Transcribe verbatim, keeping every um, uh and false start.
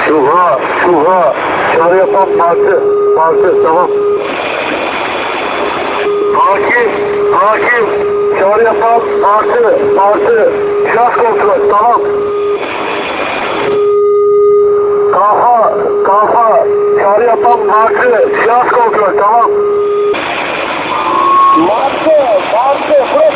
Şuha, şuha. Çağrı yapan parti. Parti, tamam. Hakim, hakim. Çağrı yapan parti, parti. Şahs kontrol, tamam. Kafa, kafa. Çağrı yapan parti. Şahs kontrol, tamam. Martı, martı.